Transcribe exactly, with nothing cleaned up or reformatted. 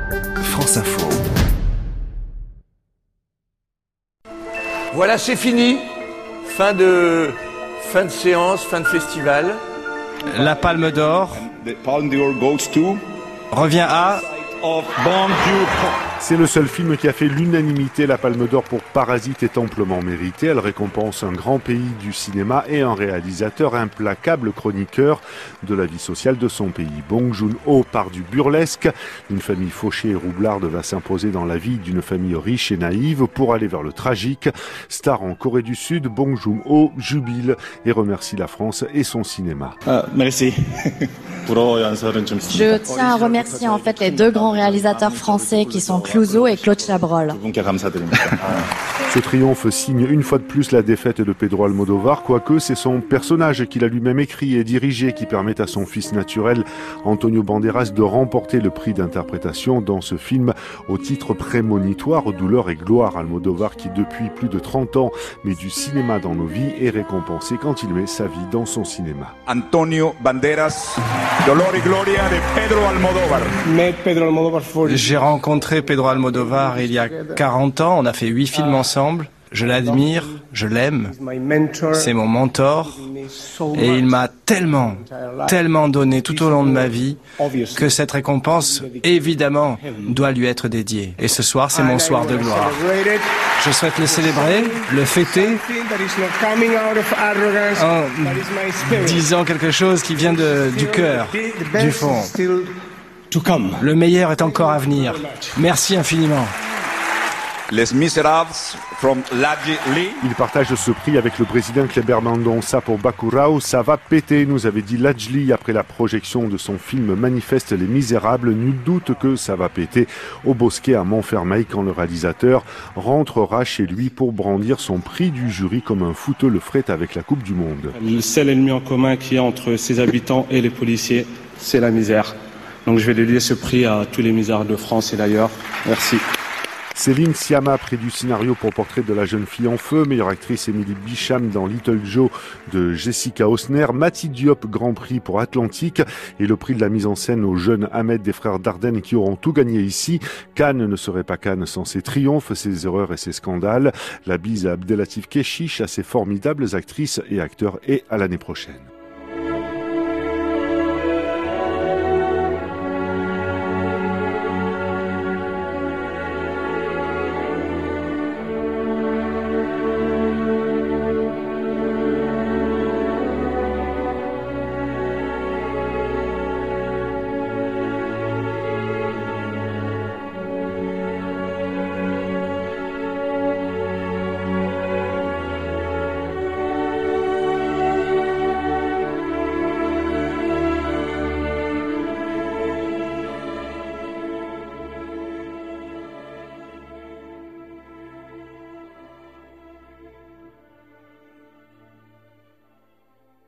France Info. Voilà, c'est fini. Fin de, fin de séance, fin de festival. La Palme d'Or revient à C'est le seul film qui a fait l'unanimité. La Palme d'Or pour Parasite est amplement méritée. Elle récompense un grand pays du cinéma et un réalisateur implacable, chroniqueur de la vie sociale de son pays. Bong Joon-ho part du burlesque. Une famille fauchée et roublarde va s'imposer dans la vie d'une famille riche et naïve pour aller vers le tragique. Star en Corée du Sud, Bong Joon-ho jubile et remercie la France et son cinéma. Ah, merci. Je tiens à remercier en fait les deux grands réalisateurs français qui sont Clouzot et Claude Chabrol. Ce triomphe signe une fois de plus la défaite de Pedro Almodóvar, quoique c'est son personnage qu'il a lui-même écrit et dirigé qui permet à son fils naturel, Antonio Banderas, de remporter le prix d'interprétation dans ce film au titre prémonitoire, Douleur et gloire. Almodóvar, qui depuis plus de trente ans met du cinéma dans nos vies, est récompensé quand il met sa vie dans son cinéma. Antonio Banderas, Dolor y Gloria de Pedro Almodóvar. J'ai rencontré Pedro Almodóvar il y a quarante ans, on a fait huit films ensemble. Je l'admire, je l'aime, c'est mon mentor et il m'a tellement, tellement donné tout au long de ma vie que cette récompense, évidemment, doit lui être dédiée. Et ce soir, c'est mon soir de gloire. Je souhaite le célébrer, le fêter, en disant quelque chose qui vient de, du cœur, du fond. Le meilleur est encore à venir. Merci infiniment. Les Misérables from Ladji Lee. Il partage ce prix avec le président Kleber Mendonça pour Bacurau. Ça va péter, nous avait dit Ladji Lee après la projection de son film Manifeste Les Misérables. Nul doute que ça va péter au Bosquet à Montfermeil quand le réalisateur rentrera chez lui pour brandir son prix du jury comme un footeux le ferait avec la Coupe du Monde. Le seul ennemi en commun qu'il y a entre ses habitants et les policiers, c'est la misère. Donc je vais dédier ce prix à tous les misérables de France et d'ailleurs. Merci. Céline Sciamma, prix du scénario pour Portrait de la jeune fille en feu. Meilleure actrice, Émilie Bicham dans Little Joe de Jessica Hausner. Mati Diop, grand prix pour Atlantique. Et le prix de la mise en scène aux jeunes Ahmed des frères Dardenne qui auront tout gagné ici. Cannes ne serait pas Cannes sans ses triomphes, ses erreurs et ses scandales. La bise à Abdelatif Kechiche, à ses formidables actrices et acteurs et à l'année prochaine.